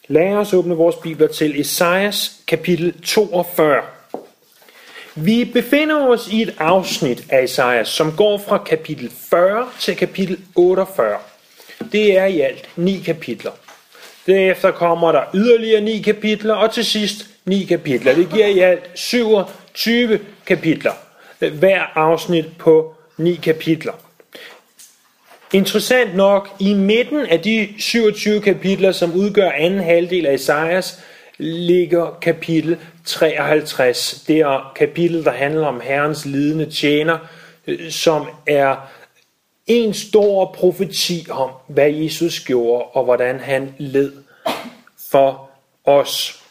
Lad os åbne vores bibler til Esajas kapitel 42. Vi befinder os i et afsnit af Esajas, som går fra kapitel 40 til kapitel 48. Det er i alt 9 kapitler. Derefter kommer der yderligere 9 kapitler, og til sidst 9 kapitler. Det giver i alt 27 kapitler. Hver afsnit på 9 kapitler. Interessant nok, i midten af de 27 kapitler, som udgør anden halvdel af Esajas, ligger kapitel 53. Det er kapitel, der handler om Herrens lidende tjener, som er en stor profeti om, hvad Jesus gjorde, og hvordan han led for os.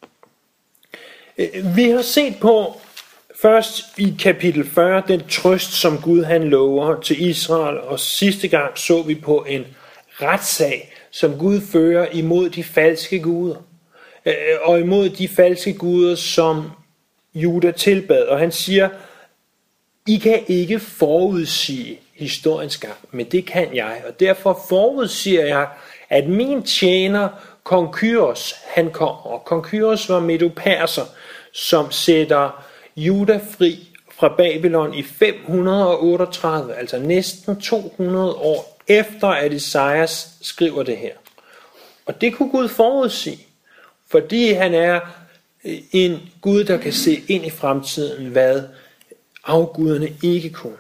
Vi har set på først i kapitel 40 den trøst, som Gud han lover til Israel, og sidste gang så vi på en retssag, som Gud fører imod de falske guder, og imod de falske guder, som Juda tilbad. Og han siger, I kan ikke forudsige historiens gang, men det kan jeg, og derfor forudsiger jeg, at min tjener kong Kyros, han kommer. Og kong Kyros var Medo-Perser, som sætter Juda fri fra Babylon i 538, altså næsten 200 år efter, at Esajas skriver det her. Og det kunne Gud forudsige, fordi han er en Gud, der kan se ind i fremtiden, hvad afguderne ikke kunne.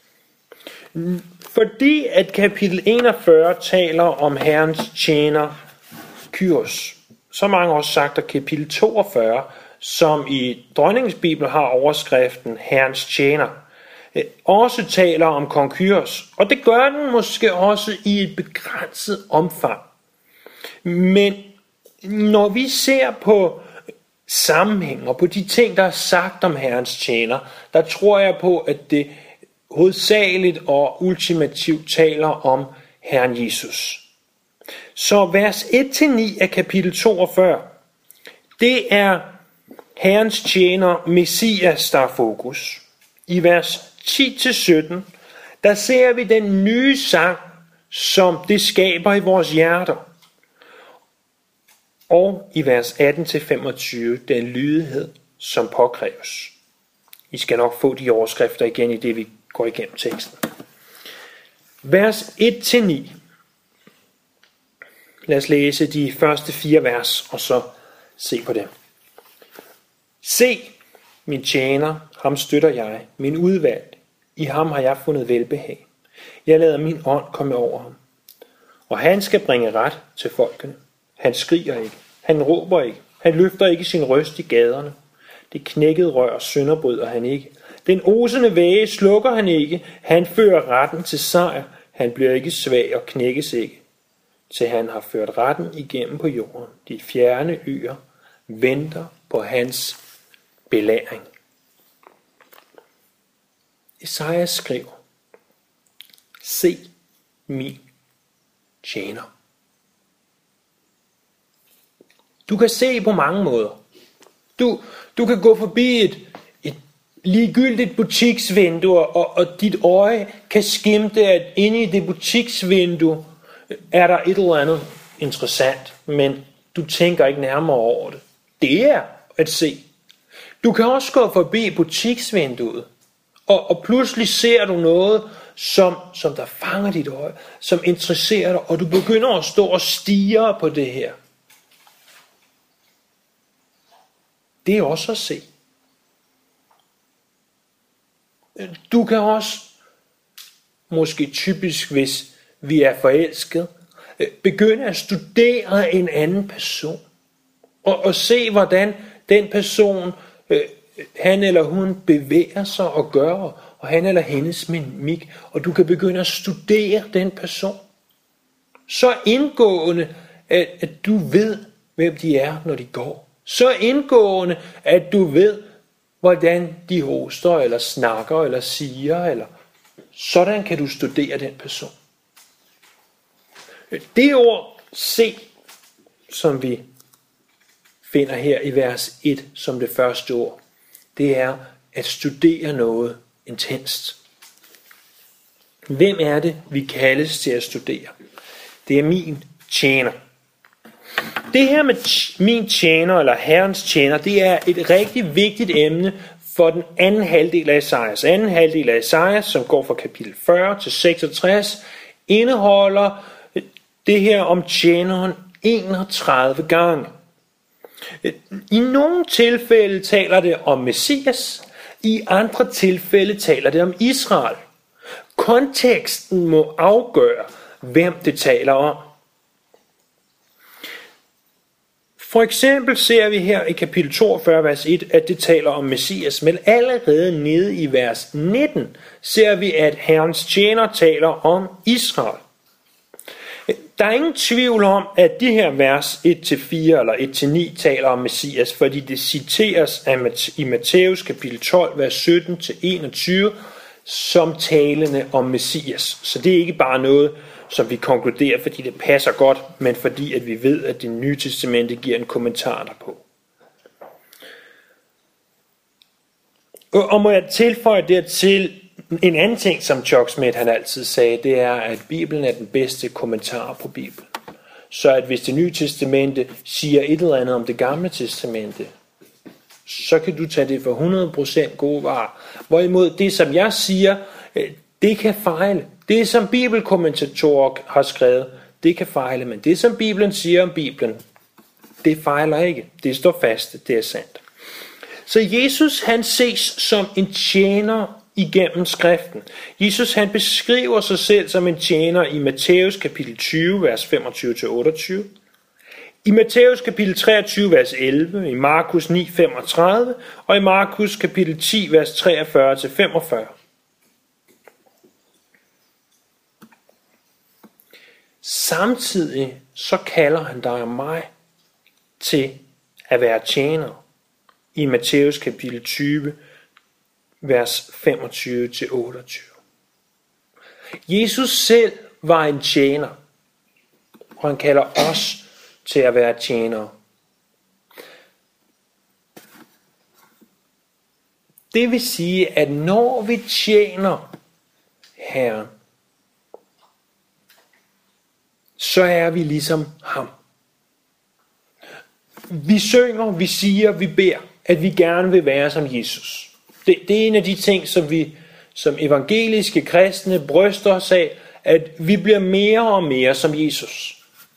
Fordi at kapitel 41 taler om Herrens tjener Kyros, så mange også sagt, at kapitel 42, som i dronningens bibel har overskriften Herrens tjener, også taler om kong Kyros. Og det gør den måske også i et begrænset omfang. Men når vi ser på sammenhæng og på de ting, der er sagt om Herrens tjener, der tror jeg på, at det hovedsageligt og ultimativt taler om Herren Jesus. Så vers 1-9 af kapitel 42, det er Herrens tjener Messias, der er fokus. I vers 10-17, der ser vi den nye sang, som det skaber i vores hjerter. Og i vers 18-25, den lydighed, som påkræves. I skal nok få de overskrifter igen i det, vi går igennem teksten. Vers 1-9. Lad os læse de første 4 vers, og så se på dem. Se, min tjener, ham støtter jeg, min udvalg. I ham har jeg fundet velbehag. Jeg lader min ånd komme over ham. Og han skal bringe ret til folkene. Han skriger ikke. Han råber ikke. Han løfter ikke sin røst i gaderne. Det knækkede rør sønderbryder han ikke. Den osende væge slukker han ikke. Han fører retten til sejr. Han bliver ikke svag og knækkes ikke. Til han har ført retten igennem på jorden. De fjerne øer venter på hans belæring. Esajas skriver, se min tjener. Du kan se på mange måder. Du kan gå forbi et ligegyldigt butiksvindue, og dit øje kan skimte, at inde i det butiksvindue er der et eller andet interessant, men du tænker ikke nærmere over det. Det er at se. Du kan også gå forbi butiksvinduet, og pludselig ser du noget, som der fanger dit øje, som interesserer dig, og du begynder at stå og stirre på det her. Det er også at se. Du kan også, måske typisk hvis vi er forelsket, begynde at studere en anden person. Og se hvordan den person, han eller hun bevæger sig og gør, og han eller hendes mimik. Og du kan begynde at studere den person. Så indgående, at du ved, hvem de er, når de går. Så indgående, at du ved, hvordan de hoster, eller snakker, eller siger, eller sådan kan du studere den person. Det ord se, som vi finder her i vers 1 som det første ord, det er at studere noget intenst. Hvem er det, vi kaldes til at studere? Det er min tjener. Det her med min tjener, eller Herrens tjener, det er et rigtig vigtigt emne for den anden halvdel af Esajas. Anden halvdel af Esajas, som går fra kapitel 40 til 66, indeholder det her om tjeneren 31 gange. I nogle tilfælde taler det om Messias, i andre tilfælde taler det om Israel. Konteksten må afgøre, hvem det taler om. For eksempel ser vi her i kapitel 42, vers 1, at det taler om Messias, men allerede nede i vers 19 ser vi, at Herrens tjener taler om Israel. Der er ingen tvivl om, at de her vers 1-4 eller 1-9 taler om Messias, fordi det citeres i Matthæus kapitel 12, vers 17-21, som talende om Messias. Så det er ikke bare noget, som vi konkluderer, fordi det passer godt, men fordi at vi ved, at det nye testamente giver en kommentar derpå. Og må jeg tilføje dertil en anden ting, som Chuck Smith han altid sagde, det er, at Bibelen er den bedste kommentar på Bibelen. Så at hvis det nye testamente siger et eller andet om det gamle testamente, så kan du tage det for 100% gode varer. Hvorimod det, som jeg siger, det kan fejle. Det, som bibelkommentatorer har skrevet, det kan fejle. Men det, som Bibelen siger om Bibelen, det fejler ikke. Det står fast, det er sandt. Så Jesus, han ses som en tjener igennem skriften. Jesus, han beskriver sig selv som en tjener i Matthæus kapitel 20, vers 25-28. I Matthæus kapitel 23, vers 11, i Markus 9, 35 og i Markus kapitel 10, vers 43-45. Samtidig så kalder han dig og mig til at være tjener i Matthæus kapitel 20, vers 25-28. Jesus selv var en tjener, og han kalder os til at være tjenere. Det vil sige, at når vi tjener Herren, så er vi ligesom ham. Vi synger, vi siger, vi beder, at vi gerne vil være som Jesus. Det er en af de ting, som vi som evangeliske kristne bryster os af, at vi bliver mere og mere som Jesus.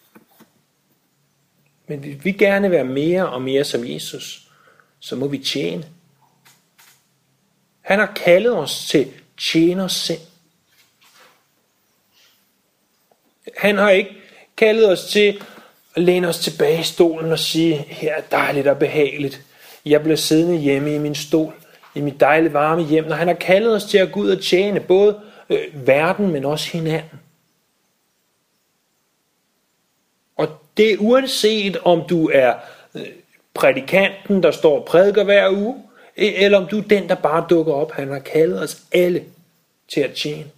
Men hvis vi gerne vil være mere og mere som Jesus, så må vi tjene. Han har kaldet os til tjenersind. Han har ikke kaldet os til at læne os tilbage i stolen og sige, her er dejligt og behageligt. Jeg bliver siddende hjemme i min stol, i mit dejlige varme hjem. Når han har kaldet os til at gå ud og tjene, både verden, men også hinanden. Og det er uanset om du er prædikanten, der står og prædiker hver uge, eller om du er den, der bare dukker op. Han har kaldet os alle til at tjene.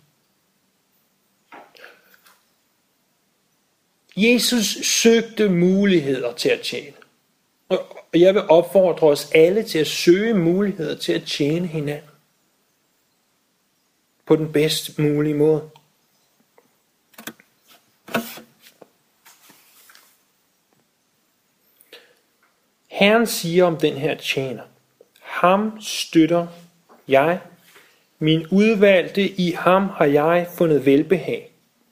Jesus søgte muligheder til at tjene. Og jeg vil opfordre os alle til at søge muligheder til at tjene hinanden. På den bedst mulige måde. Herren siger om den her tjener: ham støtter jeg, min udvalgte, i ham har jeg fundet velbehag.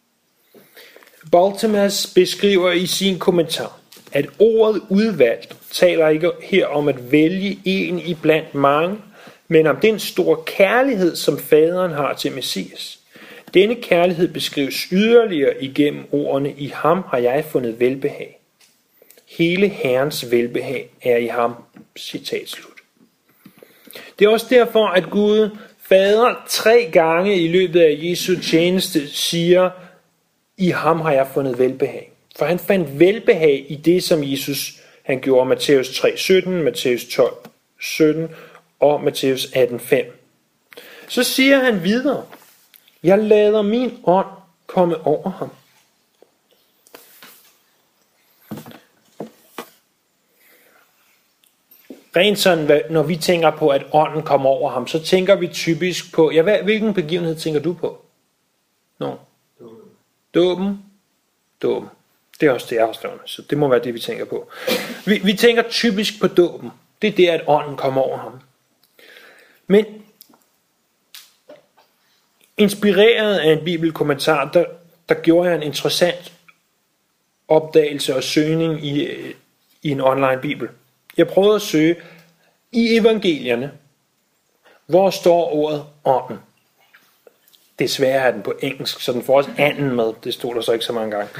Baltimas beskriver i sin kommentar, at ordet udvalgt taler ikke her om at vælge en iblandt mange, men om den store kærlighed, som faderen har til Messias. Denne kærlighed beskrives yderligere igennem ordene: i ham har jeg fundet velbehag. Hele Herrens velbehag er i ham. Citat slut. Det er også derfor, at Gud Fader 3 gange i løbet af Jesu tjeneste siger: i ham har jeg fundet velbehag. For han fandt velbehag i det, som Jesus han gjorde. Matthæus 3:17, Matthæus 12:17 og Matthæus 18:5. Så siger han videre: jeg lader min ånd komme over ham. Rent sådan, når vi tænker på, at ånden kommer over ham, så tænker vi typisk på, ja, hvilken begivenhed tænker du på? Dåben. Det er også det afstående, så det må være det, vi tænker på. Vi tænker typisk på dåben. Det er det, at ånden kommer over ham. Men inspireret af en bibelkommentar, der gjorde jeg en interessant opdagelse og søgning i en online bibel. Jeg prøvede at søge i evangelierne, hvor står ordet ånden. Desværre er den på engelsk, så den får også anden med. Det stod der så ikke så mange gange.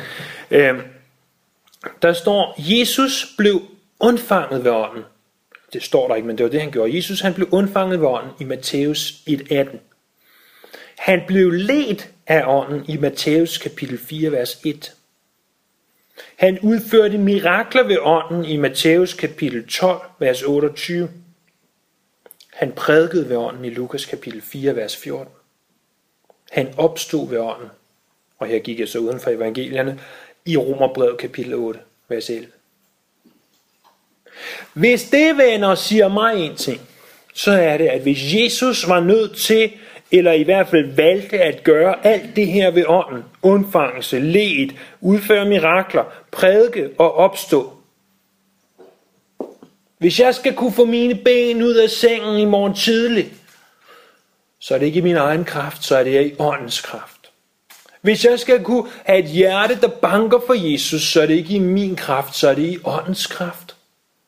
Der står, Jesus blev undfanget ved ånden. Det står der ikke, men det var det, han gjorde. Jesus han blev undfanget ved ånden i Matthæus 1:18. Han blev ledt af ånden i Matthæus kapitel 4, vers 1. Han udførte mirakler ved ånden i Matthæus kapitel 12, vers 28. Han prædikede ved ånden i Lukas kapitel 4, vers 14. Han opstod ved ånden, og her gik jeg så uden for evangelierne, i Romerbrevet kapitel 8, vers 11. Hvis det, venner, siger mig en ting, så er det, at hvis Jesus var nødt til, eller i hvert fald valgte at gøre alt det her ved ånden, undfangelse, ledt, udføre mirakler, prædike og opstå. Hvis jeg skal kunne få mine ben ud af sengen i morgen tidlig, så er det ikke i min egen kraft, så er det i åndens kraft. Hvis jeg skal kunne have et hjerte, der banker for Jesus, så er det ikke i min kraft, så er det i åndens kraft.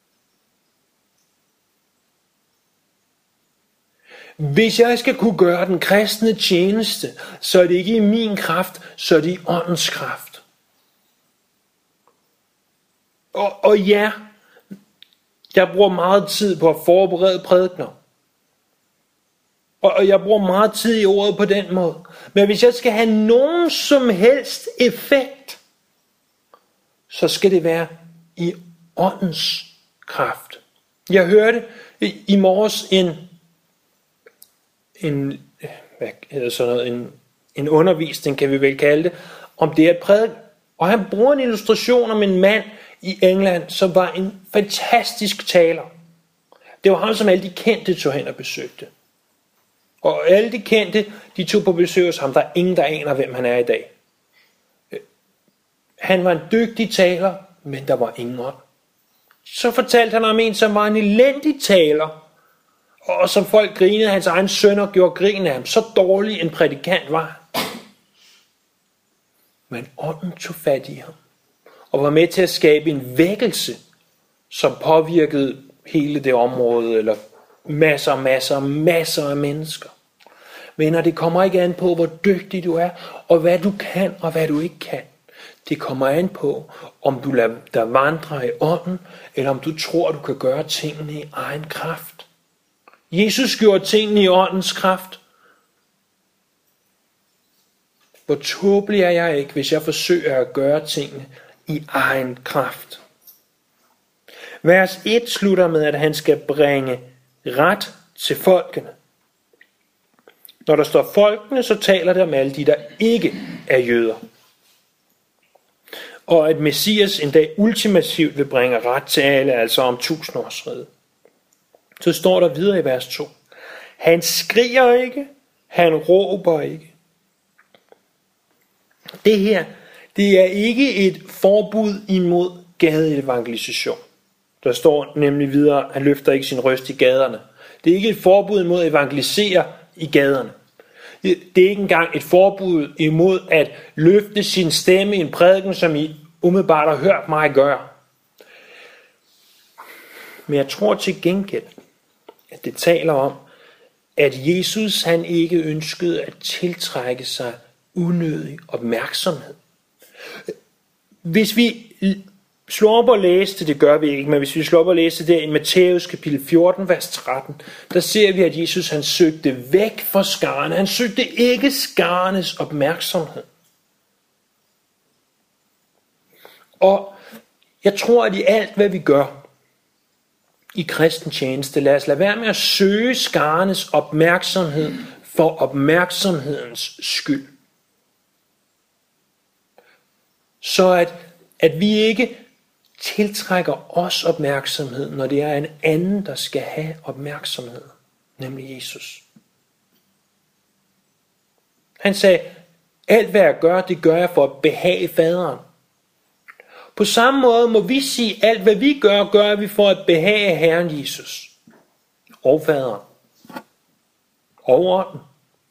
Hvis jeg skal kunne gøre den kristne tjeneste, så er det ikke i min kraft, så er det i åndens kraft. Og ja, jeg bruger meget tid på at forberede prædikener. Og jeg bruger meget tid i ordet på den måde. Men hvis jeg skal have nogen som helst effekt, så skal det være i åndens kraft. Jeg hørte i morges en undervisning, kan vi vel kalde det, om det at prædike. Og han bruger en illustration om en mand i England, som var en fantastisk taler. Det var ham, som alle de kendte tog hen og besøgte. Og alle de kendte, de tog på besøg hos ham. Der er ingen, der aner, hvem han er i dag. Han var en dygtig taler, men der var ingen ånd. Så fortalte han om en, som var en elendig taler, og som folk grinede, hans egen sønner gjorde grin af ham. Så dårlig en prædikant var. Men ånden tog fat i ham, og var med til at skabe en vækkelse, som påvirkede hele det område, eller masser af mennesker. Venner, det kommer ikke an på, hvor dygtig du er, og hvad du kan, og hvad du ikke kan. Det kommer an på, om du lader dig vandre i ånden, eller om du tror, du kan gøre tingene i egen kraft. Jesus gjorde tingene i åndens kraft. Hvor tåbelig er jeg ikke, hvis jeg forsøger at gøre tingene i egen kraft. Vers 1 slutter med, at han skal bringe ret til folkene. Når der står folkene, så taler det om alle de, der ikke er jøder. Og at Messias en dag ultimativt vil bringe ret til alle, altså om 1000-årsriget. Så står der videre i vers 2. Han skriger ikke, han råber ikke. Det her, det er ikke et forbud imod gadeevangelisation. Der står nemlig videre, han løfter ikke sin røst i gaderne. Det er ikke et forbud imod at evangelisere i gaderne. Det er ikke engang et forbud imod at løfte sin stemme i en prædiken, som I umiddelbart har hørt mig gøre. Men jeg tror til gengæld, at det taler om, at Jesus han ikke ønskede at tiltrække sig unødig opmærksomhed. Hvis vi slår op og læse det gør vi ikke, men hvis vi slår op og læse det i Matthæus kapitel 14, vers 13, der ser vi, at Jesus han søgte væk fra skarne. Han søgte ikke skarnes opmærksomhed. Og jeg tror, at i alt, hvad vi gør i kristen tjeneste, lad os lade være med at søge skarnes opmærksomhed for opmærksomhedens skyld. Så at vi ikke tiltrækker os opmærksomhed, når det er en anden, der skal have opmærksomhed, nemlig Jesus. Han sagde, alt hvad jeg gør, det gør jeg for at behage faderen. På samme måde må vi sige, alt hvad vi gør, gør vi for at behage Herren Jesus og Faderen og Ånden.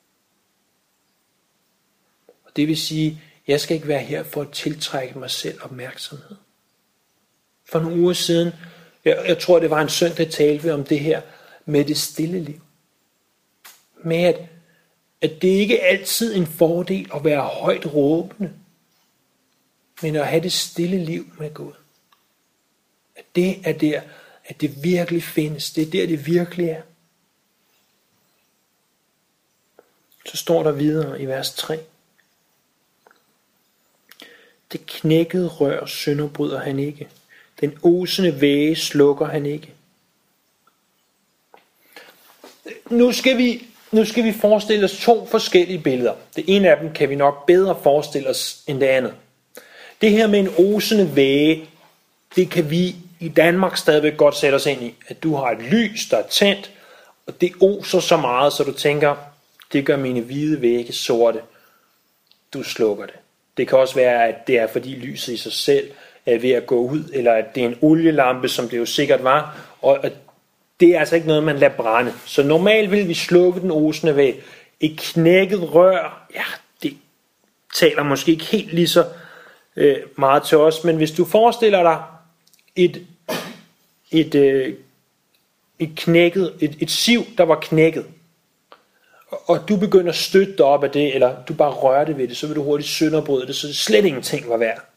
Og det vil sige, jeg skal ikke være her for at tiltrække mig selv opmærksomhed. For nogle uger siden, jeg tror det var en søndag, talte vi om det her med det stille liv. Med at det ikke altid er en fordel at være højt råbende, men at have det stille liv med Gud. At det er der, at det virkelig findes. Det er der, det virkelig er. Så står der videre i vers 3. Det knækkede rør sønderbryder han ikke. Den osende væge slukker han ikke. Nu skal vi forestille os 2 forskellige billeder. Det ene af dem kan vi nok bedre forestille os end det andet. Det her med en osende væge, det kan vi i Danmark stadigvæk godt sætte os ind i. At du har et lys, der er tændt, og det oser så meget, så du tænker, det gør mine hvide vægge sorte. Du slukker det. Det kan også være, at det er fordi lyset i sig selv er ved at gå ud, eller at det er en olielampe, som det jo sikkert var, og at det er altså ikke noget, man lader brænde. Så normalt vil vi slukke den osende væg. Et knækket rør, ja, det taler måske ikke helt lige så meget til os, men hvis du forestiller dig et siv, der var knækket, og du begynder at støtte dig op af det, eller du bare rører det ved det, så vil du hurtigt sønderbryde det, så det slet ingenting var værd.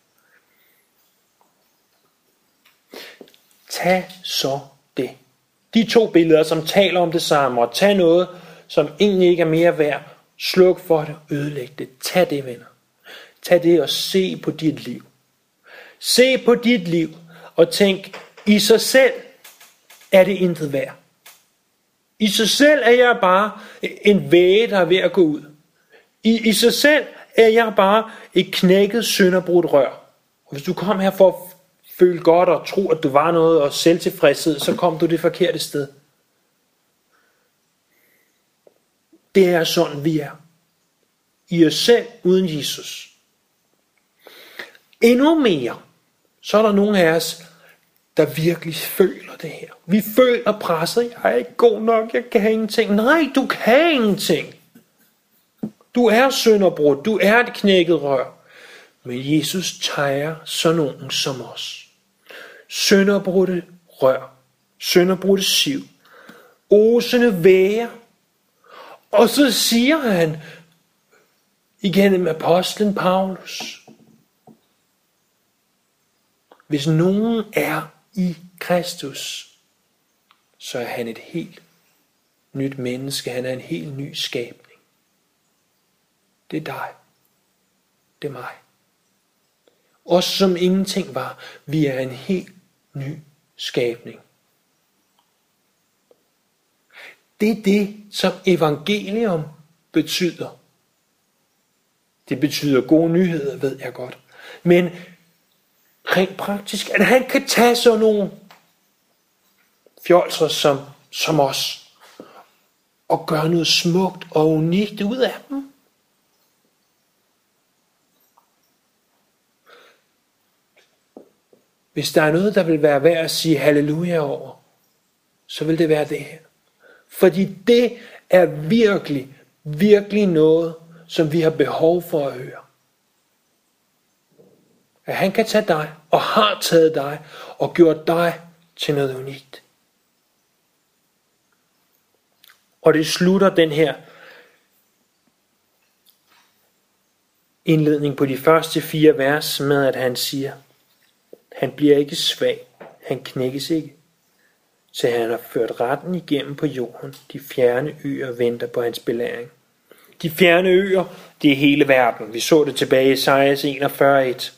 Tag så det. De 2 billeder, som taler om det samme, og tag noget, som egentlig ikke er mere værd, sluk for det, ødelæg det. Tag det, venner. Tag det og se på dit liv. Se på dit liv, og tænk, i sig selv er det intet værd. I sig selv er jeg bare en væge, der er ved at gå ud. I sig selv er jeg bare et knækket, sønderbrudt rør. Og hvis du kom her for at føle godt og tro, at du var noget og selvtilfredshed, så kom du det forkerte sted. Det er sådan, vi er. I os selv uden Jesus. Endnu mere, så er der nogle af os, der virkelig føler det her. Vi føler presset. Jeg er ikke god nok, jeg kan ingenting. Nej, du kan ingenting. Du er sønderbrudt, du er et knækket rør. Men Jesus tager sådan nogen som os. Sønderbrudte rør, sønderbrudte siv, osende væger. Og så siger han igennem apostlen Paulus, hvis nogen er i Kristus, så er han et helt nyt menneske. Han er en helt ny skabning. Det er dig. Det er mig. Os som ingenting var, vi er en helt ny skabning. Det er det, som evangelium betyder. Det betyder gode nyheder, ved jeg godt. Men rent praktisk, at han kan tage sådan nogle fjolser som os, og gøre noget smukt og unikt ud af dem. Hvis der er noget, der vil være værd at sige halleluja over, så vil det være det her. Fordi det er virkelig, virkelig noget, som vi har behov for at høre. At han kan tage dig, og har taget dig, og gjort dig til noget unikt. Og det slutter den her indledning på de første 4 vers med, at han siger, han bliver ikke svag, han knækkes ikke, så han har ført retten igennem på jorden. De fjerne øer venter på hans belæring. De fjerne øer, det er hele verden. Vi så det tilbage i Esajas 41:1.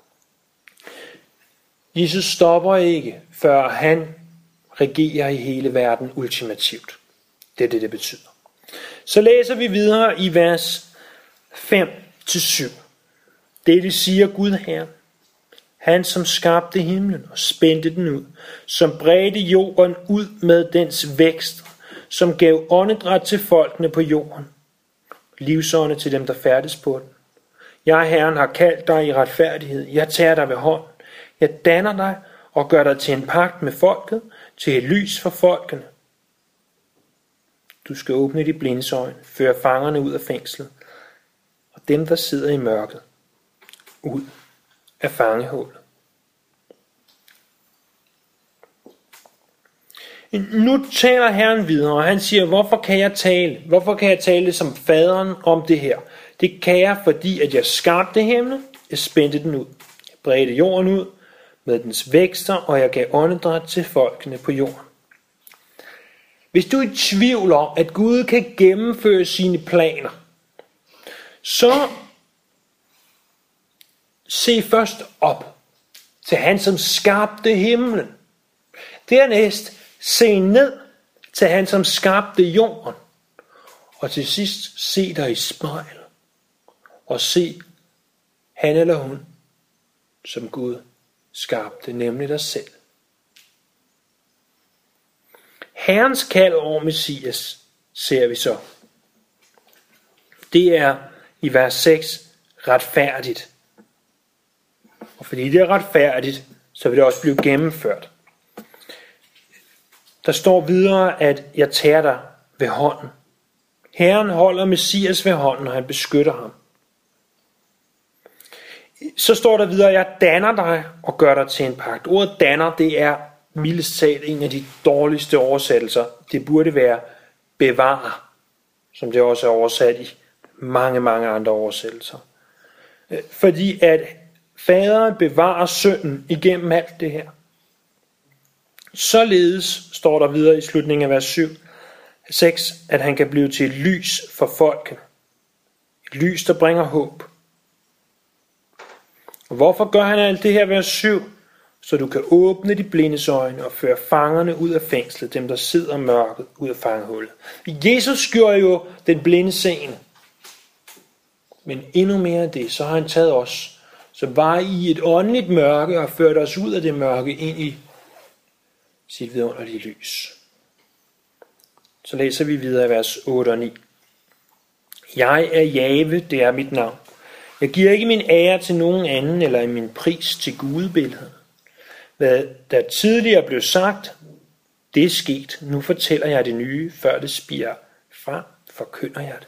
Jesus stopper ikke, før han regerer i hele verden ultimativt. Det er det, det betyder. Så læser vi videre i vers 5-7. Det siger Gud Herren. Han, som skabte himlen og spændte den ud, som bredte jorden ud med dens vækst, som gav åndedræt til folkene på jorden, livsånde til dem, der færdes på den. Jeg, Herren, har kaldt dig i retfærdighed. Jeg tager dig ved hånden. Jeg danner dig og gør dig til en pagt med folket, til et lys for folkene. Du skal åbne de blindes øjne, føre fangerne ud af fængslet, og dem, der sidder i mørket, ud af fangehullet. Nu taler Herren videre, og han siger, hvorfor kan jeg tale? Hvorfor kan jeg tale som faderen om det her? Det kan jeg, fordi at jeg skabte himlen, jeg spændte den ud. Jeg bredte jorden ud med dens vækster, og jeg gav åndedræt til folkene på jorden. Hvis du er i tvivl om, at Gud kan gennemføre sine planer, så se først op til han, som skabte himlen. Dernæst se ned til han, som skabte jorden. Og til sidst se dig i spejlet og se han eller hun, som Gud skabte, nemlig dig selv. Herrens kald over Messias ser vi så. Det er i vers 6 retfærdigt. Og fordi det er retfærdigt, så vil det også blive gennemført. Der står videre, at jeg tager dig ved hånden. Herren holder Messias ved hånden, og han beskytter ham. Så står der videre, jeg danner dig og gør dig til en pagt. Ordet danner, det er mildest talt en af de dårligste oversættelser. Det burde være bevare, som det også er oversat i mange andre oversættelser. Fordi at faderen bevarer sønnen igennem alt det her. Således står der videre i slutningen af vers 6, at han kan blive til et lys for folket. Et lys, der bringer håb. Og hvorfor gør han alt det her, vers 7? Så du kan åbne de blindes øjne og føre fangerne ud af fængslet, dem der sidder mørket ud af fangehullet. Jesus gjorde jo den blinde seende. Men endnu mere end det, så har han taget os, som var i et åndeligt mørke og ført os ud af det mørke ind i sit vidunderlige lys. Så læser vi videre i vers 8 og 9. Jeg er Jave, det er mit navn. Jeg giver ikke min ære til nogen anden, eller min pris til gudebilledet. Hvad der tidligere blev sagt, det er sket. Nu fortæller jeg det nye, før det spirer frem, forkynder jeg det.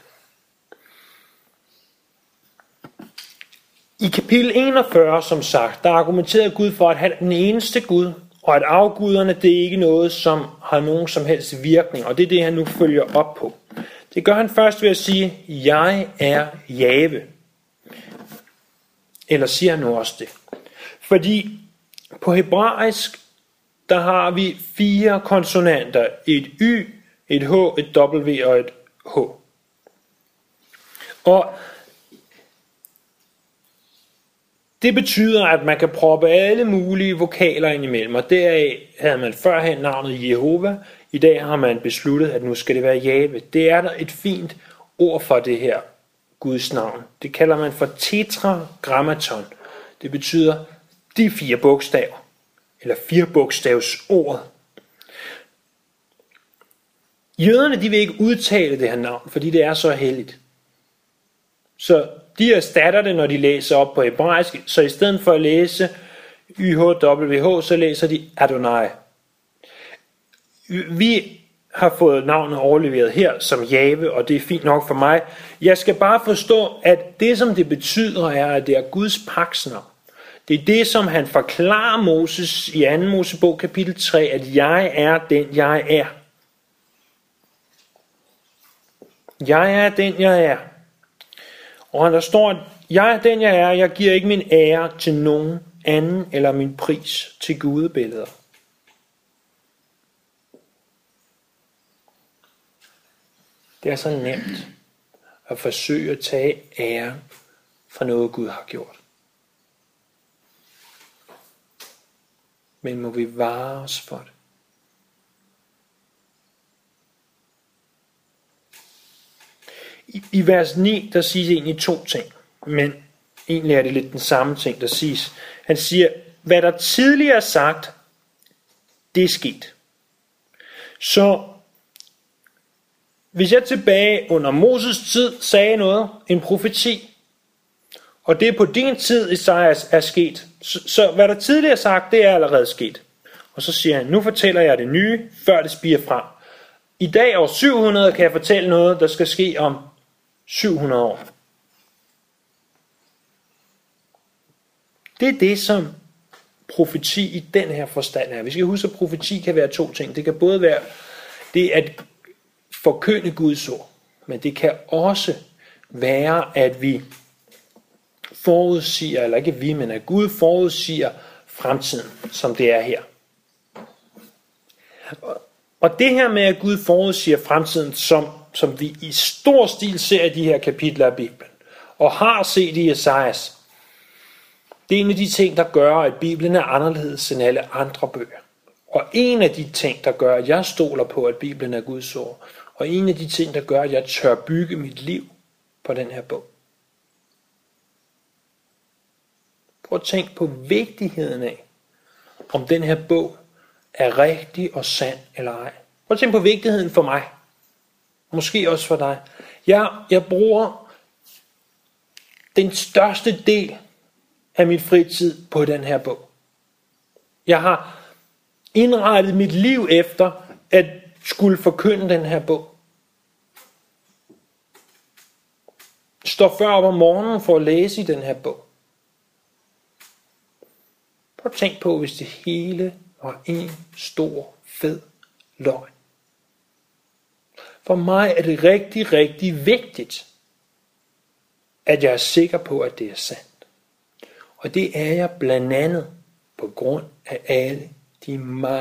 I kapitel 41, som sagt, der argumenterede Gud for, at han er den eneste Gud, og at afguderne, det er ikke noget, som har nogen som helst virkning, og det er det, han nu følger op på. Det gør han først ved at sige, jeg er Jave. Eller siger han nu også det? Fordi på hebraisk, der har vi 4 konsonanter. Et Y, et H, et W og et H. Og det betyder, at man kan proppe alle mulige vokaler ind imellem. Og deraf havde man førhen navnet Jehova. I dag har man besluttet, at nu skal det være Jave. Det er der et fint ord for det her Guds navn. Det kalder man for tetragrammaton. Det betyder de 4 bogstaver. Eller 4 bogstavs ordet. Jøderne, de vil ikke udtale det her navn, fordi det er så helligt. Så de erstatter det, når de læser op på hebraisk. Så i stedet for at læse YHWH, så læser de Adonai. Vi har fået navnet overleveret her som Jave, og det er fint nok for mig. Jeg skal bare forstå, at det som det betyder er, at det er Guds pagtsnavn. Det er det, som han forklarer Moses i 2. Mosebog kapitel 3, at jeg er den, jeg er. Jeg er den, jeg er. Og der står, at jeg er den, jeg er. Jeg giver ikke min ære til nogen anden, eller min pris til gudebilleder. Det er så nemt at forsøge at tage æren fra noget, Gud har gjort. Men må vi vare os for det. I vers 9, der siges egentlig 2 ting, men egentlig er det lidt den samme ting, der siges. Han siger, hvad der tidligere er sagt, det er sket. Så hvis jeg tilbage under Moses tid sagde noget, en profeti, Og det er på din tid, Esajas er sket. Så hvad der tidligere er sagt, det er allerede sket. Og så siger han, nu fortæller jeg det nye, før det spiger frem. I dag år 700 kan jeg fortælle noget, der skal ske om 700 år. Det er det, som profeti i den her forstand er. Vi skal huske, at profeti kan være to ting. Det kan både være det at forkynde Guds ord, men det kan også være, at vi forudsiger, eller ikke vi, men at Gud forudsiger fremtiden, som det er her. Og det her med, at Gud forudsiger fremtiden, som vi i stor stil ser i de her kapitler af Bibelen, og har set i Esajas, det er en af de ting, der gør, at Bibelen er anderledes end alle andre bøger. Og en af de ting, der gør, at jeg stoler på, at Bibelen er Guds ord, og en af de ting, der gør, at jeg tør bygge mit liv på den her bog. Prøv at tænke på vigtigheden af, om den her bog er rigtig og sand eller ej. Prøv at tænke på vigtigheden for mig. Måske også for dig. Jeg bruger den største del af min fritid på den her bog. Jeg har indrettet mit liv efter at skulle forkynde den her bog. Jeg står før op om morgenen for at læse i den her bog. Prøv at tænke på, hvis det hele var en stor, fed løgn. For mig er det rigtig, rigtig vigtigt, at jeg er sikker på, at det er sandt. Og det er jeg blandt andet på grund af alle de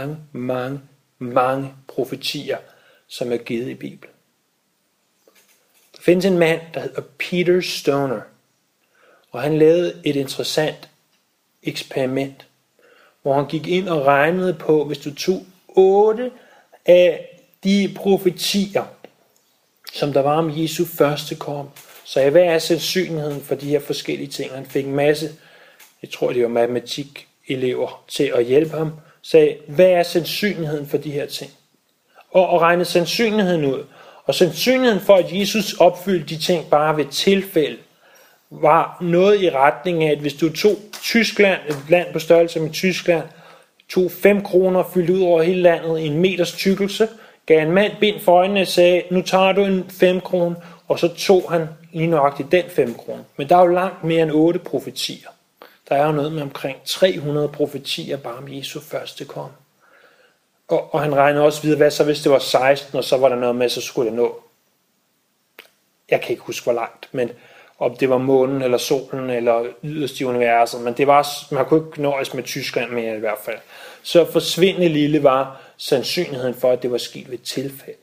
mange profetier, som er givet i Bibelen. Der findes en mand, der hedder Peter Stoner, og han lavede et interessant eksperiment, hvor han gik ind og regnede på, hvis du tog 8 af de profetier, som der var om Jesu første kom, så hvad er sandsynligheden for de her forskellige ting? Han fik en masse, jeg tror det var matematikelever, til at hjælpe ham, sagde, hvad er sandsynligheden for de her ting? Og regnede sandsynligheden ud. Og sandsynligheden for, at Jesus opfyldte de ting bare ved tilfælde, var noget i retning af, at hvis du tog Tyskland, et land på størrelse med Tyskland, tog 5 kroner, fyldte ud over hele landet i 1 meters tykkelse, gav en mand bind for øjnene og sagde, nu tager du en 5 kroner, og så tog han lige nøjagtigt den 5 kroner. Men der er jo langt mere end 8 profetier. Der er jo noget med omkring 300 profetier bare om Jesu første kom. Og han regnede også videre, hvad så hvis det var 16, og så var der noget med, så skulle det nå. Jeg kan ikke huske hvor langt, men om det var månen eller solen eller yderst i universet, men det var, man kunne ikke nøjes med Tyskland mere i hvert fald. Så forsvindende lille var sandsynligheden for, at det var sket ved tilfælde.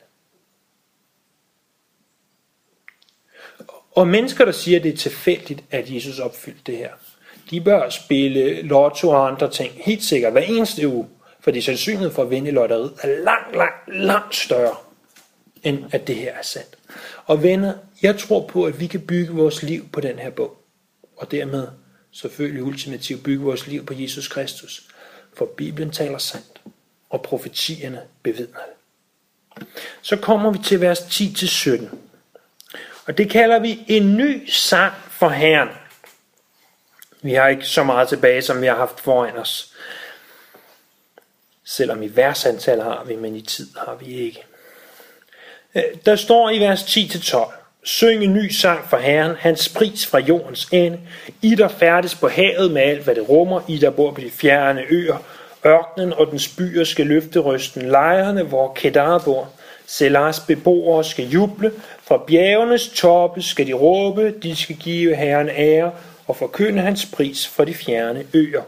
Og mennesker, der siger, at det er tilfældigt, at Jesus opfyldte det her, de bør spille lotto og andre ting helt sikkert hver eneste uge, fordi sandsynligheden for at vinde i lotteriet er langt større, end at det her er sandt. Og venner, jeg tror på, at vi kan bygge vores liv på den her bog, og dermed selvfølgelig ultimativt bygge vores liv på Jesus Kristus, for Bibelen taler sandt, og profetierne bevidner det. Så kommer vi til vers 10-17, og det kalder vi en ny sang for Herren. Vi har ikke så meget tilbage, som vi har haft foran os. Selvom i versantal har vi, men i tid har vi ikke. Der står i vers 10-12. Syng en ny sang for Herren, hans pris fra jordens ende. I der færdes på havet med alt, hvad det rummer. I der bor på de fjerne øer. Ørkenen og dens byer skal løfte røsten. Lejrene, hvor Kedar bor. Selars beboere skal juble. Fra bjergenes toppe skal de råbe. De skal give Herren ære og forkynde hans pris for de fjerne øer.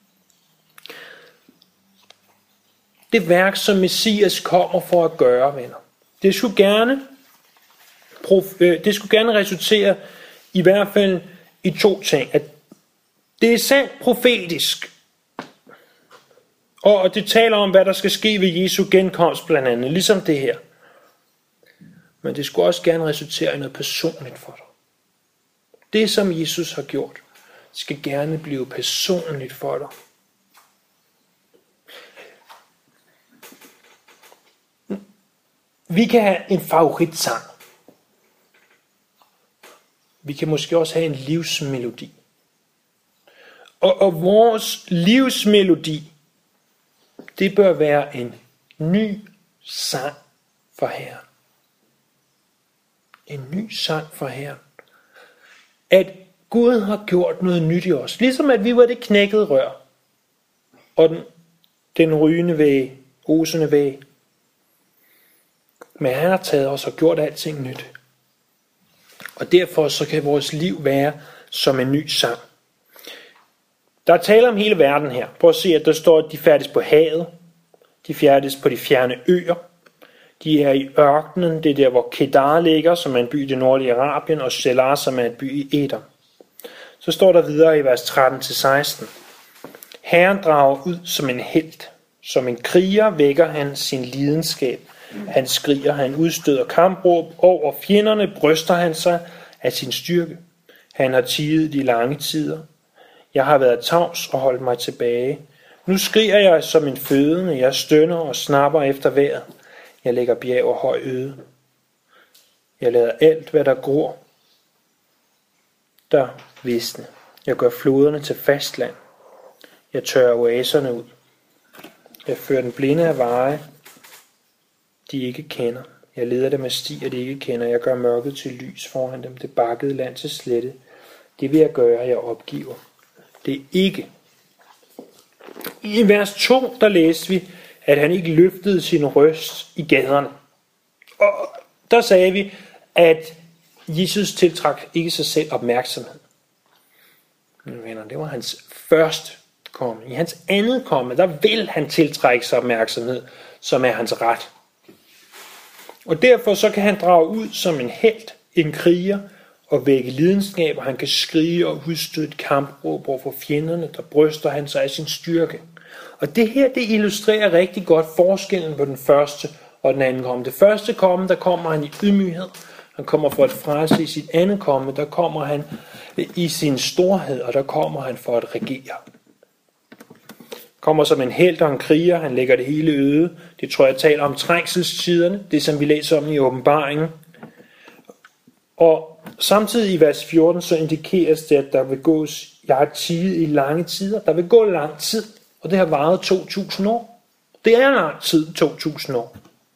Det værk, som Messias kommer for at gøre, venner, det skulle gerne resultere i hvert fald i 2 ting. At det er sandt profetisk, og det taler om, hvad der skal ske ved Jesu genkomst blandt andet, ligesom det her. Men det skulle også gerne resultere i noget personligt for dig. Det, som Jesus har gjort, skal gerne blive personligt for dig. Vi kan have en favoritsang. Vi kan måske også have en livsmelodi. Og vores livsmelodi, det bør være en ny sang for Herren. En ny sang for Herren. At Gud har gjort noget nyt i os. Ligesom at vi var det knækkede rør. Og den rygende væg, osende væg. Men han har taget os og gjort alting nyt. Og derfor så kan vores liv være som en ny sang. Der er tale om hele verden her. Prøv at se, at der står, at de færdes på havet. De færdes på de fjerne øer. De er i ørkenen. Det er der, hvor Kedar ligger, som er en by i det nordlige Arabien, og Shelar, som er en by i Edom. Så står der videre i vers 13-16. Herren drager ud som en helt. Som en kriger vækker han sin lidenskab. Han skriger, han udstøder kampråb. Over fjenderne bryster han sig af sin styrke. Han har tiet de lange tider. Jeg har været tavs og holdt mig tilbage. Nu skriger jeg som en fødende. Jeg stønner og snapper efter vejret. Jeg lægger bjerg og høj øde. Jeg lader alt, hvad der gror, der visne. Jeg gør floderne til fastland. Jeg tørrer oaserne ud. Jeg fører den blinde af veje, de ikke kender. Jeg leder dem af stier, de ikke kender. Jeg gør mørket til lys foran dem. Det bakkede land til slette. Det vil jeg gøre, jeg opgiver. Det er ikke. I vers 2, der læste vi, at han ikke løftede sin røst i gaderne. Og der sagde vi, at Jesus tiltrak ikke sig selv opmærksomhed. Men venner, det var hans første komme. I hans andet komme, der vil han tiltrække sig opmærksomhed, som er hans ret. Og derfor så kan han drage ud som en helt, en kriger, og vække lidenskab, og han kan skrige og udstøde et kampråb over for fjenderne, der bryster han sig af sin styrke. Og det her, det illustrerer rigtig godt forskellen på den første og den anden komme. Det første komme, der kommer han i ydmyghed. Han kommer for at frelse. I sit andet komme, der kommer han i sin storhed, og der kommer han for at regere. Kommer som en helt og en kriger, han lægger det hele øde. Det tror jeg taler om trængselstiderne, det som vi læser om i åbenbaringen. Og samtidig i vers 14, så indikeres det, at der vil gås, jeg har tiet i lange tider. Der vil gå lang tid, og det har varet 2000 år. Det er lang tid, 2000 år.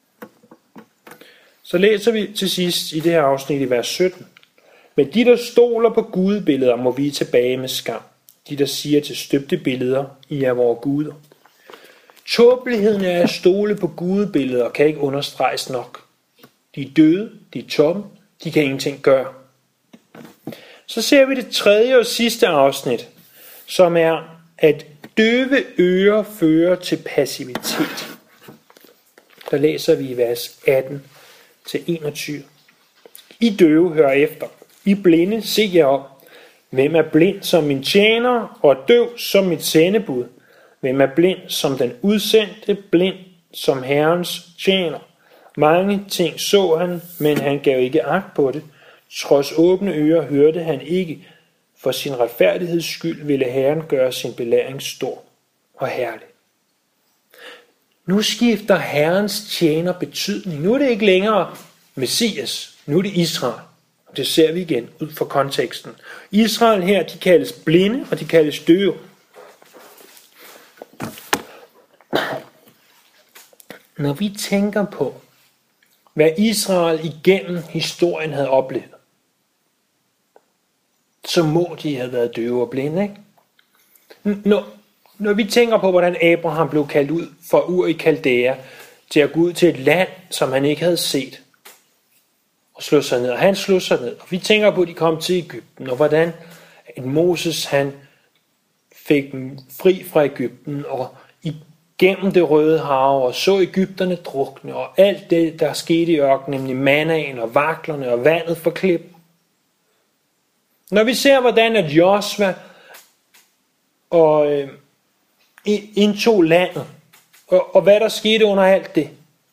Så læser vi til sidst i det her afsnit i vers 17. Men de, der stoler på gudebilleder, må vige tilbage med skam. De, der siger til støbte billeder, I er vores guder. Tåbeligheden af at stole på gudebilleder kan ikke understreges nok. De er døde, de er tomme, de kan ingenting gøre. Så ser vi det tredje og sidste afsnit, som er, at døve ører fører til passivitet. Der læser vi i vers 18-21. I døve hører efter. I blinde se jer op. Hvem er blind som min tjener, og døv som mit sendebud? Hvem er blind som den udsendte, blind som Herrens tjener? Mange ting så han, men han gav ikke agt på det. Trods åbne ører hørte han ikke. For sin retfærdigheds skyld ville Herren gøre sin belæring stor og herlig. Nu skifter Herrens tjener betydning. Nu er det ikke længere Messias. Nu er det Israel. Det ser vi igen ud fra konteksten. Israel her, de kaldes blinde, og de kaldes døve. Når vi tænker på, hvad Israel igennem historien havde oplevet, så må de have været døve og blinde, ikke? Når vi tænker på, hvordan Abraham blev kaldt ud fra Ur i Kaldæa til at gå ud til et land, som han ikke havde set, og slå sig ned. Og han slog sig ned. Og vi tænker på, at de kom til Egypten, og hvordan Moses han fik dem fri fra Egypten, og igennem det røde hav, og så Egypterne drukne, og alt det, der skete i ørkenen, nemlig mannaen og vaklerne og vandet for klippen. Når vi ser, hvordan at Josva og indtog landet, og hvad der skete under alt det,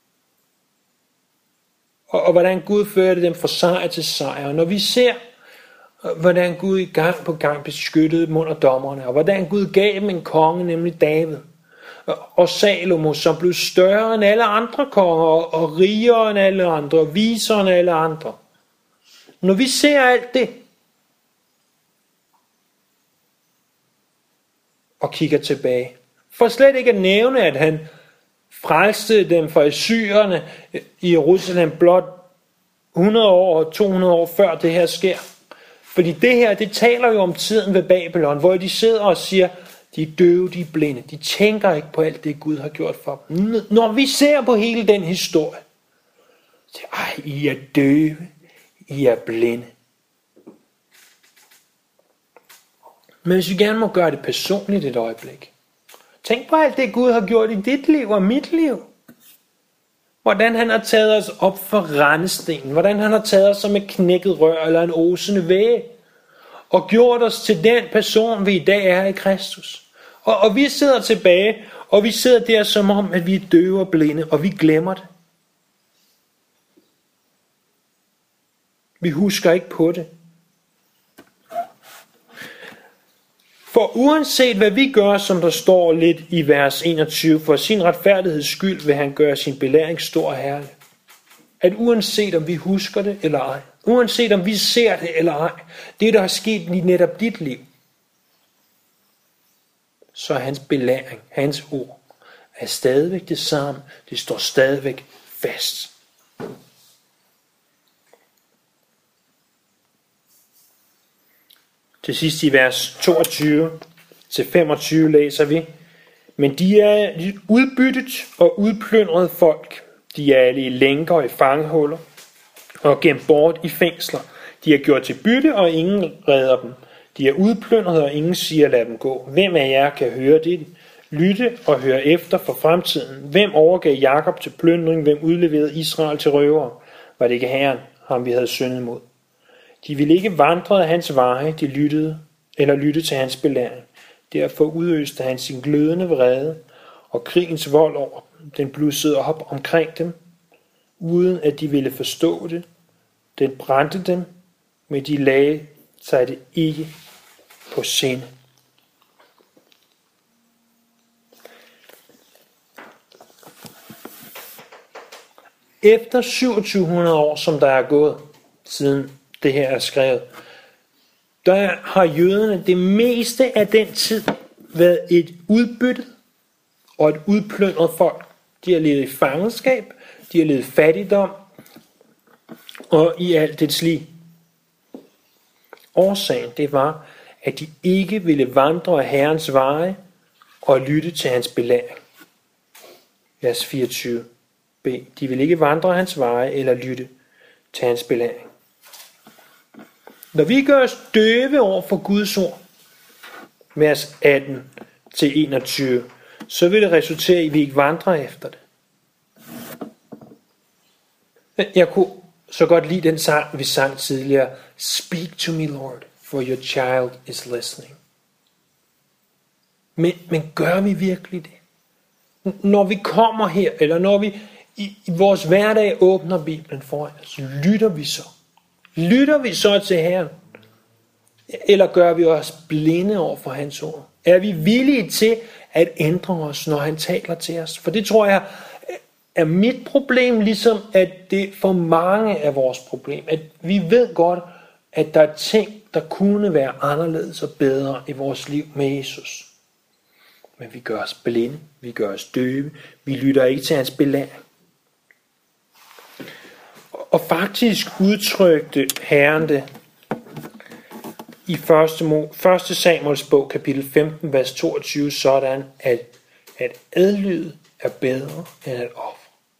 og hvordan Gud førte dem fra sejr til sejr. Og når vi ser, hvordan Gud i gang på gang beskyttede dem under dommerne, og hvordan Gud gav dem en konge, nemlig David, og Salomo, som blev større end alle andre konger, og rigere end alle andre, og visere end alle andre. Når vi ser alt det, og kigger tilbage. For slet ikke at nævne, at han frelste dem fra assyrerne i Jerusalem blot 100 år og 200 år før det her sker. Fordi det her, det taler jo om tiden ved Babylon, hvor de sidder og siger, de er døve, de er blinde. De tænker ikke på alt det, Gud har gjort for dem. Når vi ser på hele den historie, så I er døve, I er blinde. Men hvis vi gerne må gøre det personligt et øjeblik. Tænk på alt det, Gud har gjort i dit liv og mit liv. Hvordan han har taget os op for rendestenen. Hvordan han har taget os som et knækket rør eller en osende væg. Og gjort os til den person, vi i dag er i Kristus. Og vi sidder tilbage, og vi sidder der som om, at vi er døve og blinde, og vi glemmer det. Vi husker ikke på det. For uanset hvad vi gør, som der står lidt i vers 21, for sin retfærdigheds skyld vil han gøre sin belæring stor og herlig. At uanset om vi husker det eller ej, uanset om vi ser det eller ej, det der er sket i netop dit liv, så er hans belæring, hans ord, er stadigvæk det samme. Det står stadigvæk fast. Til sidst i vers 22-25 læser vi, men de er udbyttet og udplyndret folk. De er alle i lænker og i fangehuller og gemt bort i fængsler. De er gjort til bytte, og ingen redder dem. De er udplyndret, og ingen siger, lad dem gå. Hvem af jer kan høre det? Lytte og høre efter for fremtiden. Hvem overgav Jakob til plyndring? Hvem udleverede Israel til røvere? Var det ikke Herren, ham vi havde syndet mod? De ville ikke vandre af hans veje, de lyttede til hans belæring. Derfor udøste han sin glødende vrede og krigens vold over dem. Den blussede op omkring dem, uden at de ville forstå det. Den brændte dem, men de lagde sig det ikke på sinde. Efter 2700 år, som der er gået, siden det her er skrevet, der har jøderne det meste af den tid været et udbyttet og et udplyndret folk. De har levet i fangenskab, de har levet i fattigdom og i alt det lige. Årsagen det var, at de ikke ville vandre af Herrens veje og lytte til hans belæring. Vers 24b. De ville ikke vandre af hans veje eller lytte til hans belæring. Når vi gør os døve over for Guds ord, vers 18-21, så vil det resultere i, at vi ikke vandrer efter det. Jeg kunne så godt lide den sang, vi sang tidligere. Speak to me, Lord, for your child is listening. Men gør vi virkelig det? Når vi kommer her, eller når vi i vores hverdag åbner Bibelen for os, lytter vi så? Lytter vi så til Herren? Eller gør vi os blinde over for hans ord? Er vi villige til at ændre os, når han taler til os? For det tror jeg er mit problem, ligesom at det for mange er vores problem. At vi ved godt, at der er ting, der kunne være anderledes og bedre i vores liv med Jesus. Men vi gør os blinde, vi gør os døve, vi lytter ikke til hans belæring. Og faktisk udtrykte Herren det i 1. Samuels bog, kapitel 15, vers 22, sådan, at adlyde er bedre end at ofre.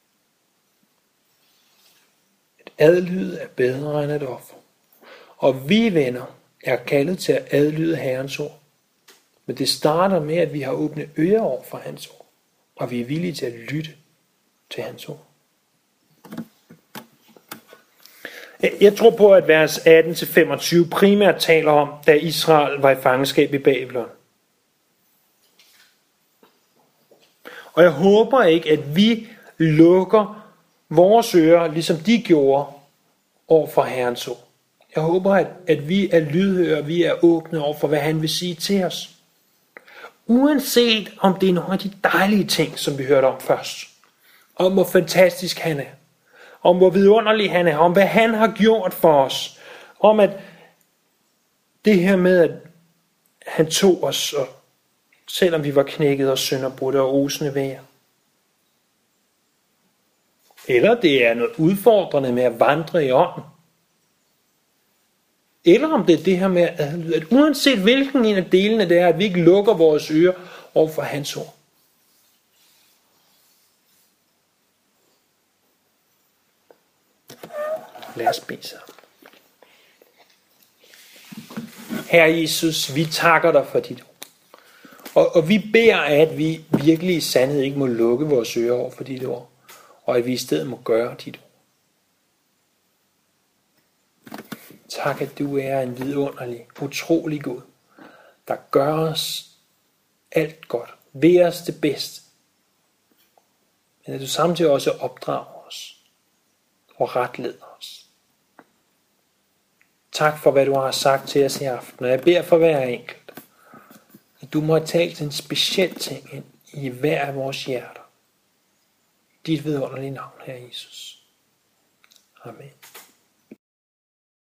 At adlyde er bedre end at ofre. Og vi venner er kaldet til at adlyde Herrens ord. Men det starter med, at vi har åbnet ører over for hans ord. Og vi er villige til at lytte til hans ord. Jeg tror på, at vers 18-25 primært taler om, da Israel var i fangenskab i Babylon. Og jeg håber ikke, at vi lukker vores ører, ligesom de gjorde, over for Herrens ord. Jeg håber, at vi er lydhøre, vi er åbne over for, hvad han vil sige til os. Uanset om det er nogle af de dejlige ting, som vi hørte om først. Om hvor fantastisk han er. Om hvor vidunderlig han er. Om hvad han har gjort for os. Om at det her med, at han tog os og selvom vi var knækket og synderbrudte og osende ved jer. Eller det er noget udfordrende med at vandre i ånden. Eller om det er det her med, at uanset hvilken en af delene det er, at vi ikke lukker vores ører over for hans ord. Lad os bede sammen. Herre Jesus, vi takker dig for dit ord. Og vi beder, at vi virkelig i sandhed ikke må lukke vores ører over for dit ord. Og at vi i stedet må gøre dit ord. Tak, at du er en vidunderlig, utrolig Gud, der gør os alt godt, ved os det bedste. Men at du samtidig også opdrager os og retleder os. Tak for, hvad du har sagt til os i aften, og jeg beder for hver enkelt, at du må have talt en speciel ting ind i hver af vores hjerter. Dit vidunderlige navn, Herre Jesus. Amen.